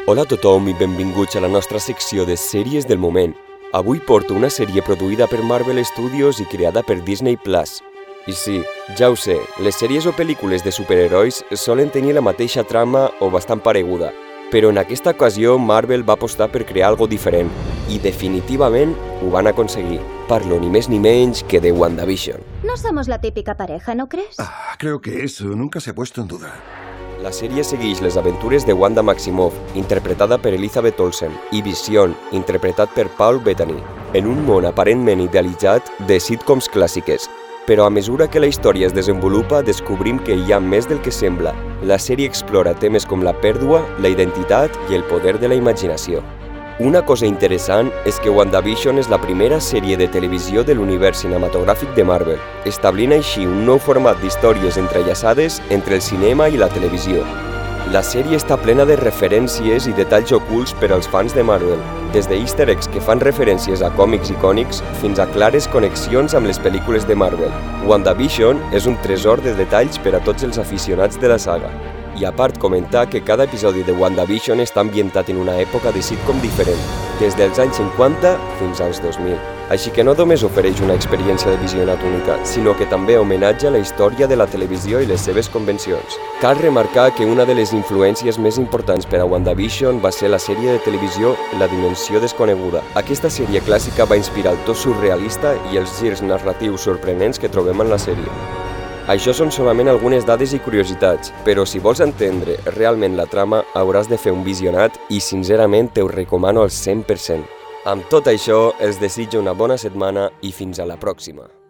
Hola a tothom i benvinguts a la nostra secció de sèries del moment. Avui porto una sèrie produïda per Marvel Studios i creada per Disney+. I sí, ja ho sé, les sèries o pel·lícules de superherois solen tenir la mateixa trama o bastant pareguda, però en aquesta ocasió Marvel va apostar per crear algo diferent i definitivament ho van aconseguir. Parlo ni més ni menys que de WandaVision. No somos la típica pareja, ¿no crees? Creo que eso nunca se ha puesto en duda. La sèrie segueix les aventures de Wanda Maximoff, interpretada per Elizabeth Olsen, i Vision, interpretat per Paul Bettany, en un món aparentment idealitzat de sitcoms clàssiques. Però a mesura que la història es desenvolupa, descobrim que hi ha més del que sembla. La sèrie explora temes com la pèrdua, la identitat i el poder de la imaginació. Una cosa interessant és que WandaVision és la primera sèrie de televisió de l'univers cinematogràfic de Marvel, establint així un nou format d'històries entrellaçades entre el cinema i la televisió. La sèrie està plena de referències i detalls ocults per als fans de Marvel, des de easter eggs que fan referències a còmics icònics fins a clares connexions amb les pel·lícules de Marvel. WandaVision és un tresor de detalls per a tots els aficionats de la saga. I a part comentar que cada episodi de WandaVision està ambientat en una època de sitcom diferent, des dels anys 50 fins als 2000. Així que no només ofereix una experiència de visionat única, sinó que també homenatja la història de la televisió i les seves convencions. Cal remarcar que una de les influències més importants per a WandaVision va ser la sèrie de televisió La Dimensió Desconeguda. Aquesta sèrie clàssica va inspirar el to surrealista i els girs narratius sorprenents que trobem en la sèrie. Això són solament algunes dades i curiositats, però si vols entendre realment la trama hauràs de fer un visionat i sincerament te ho recomano al 100%. Amb tot això, els desitjo una bona setmana i fins a la pròxima.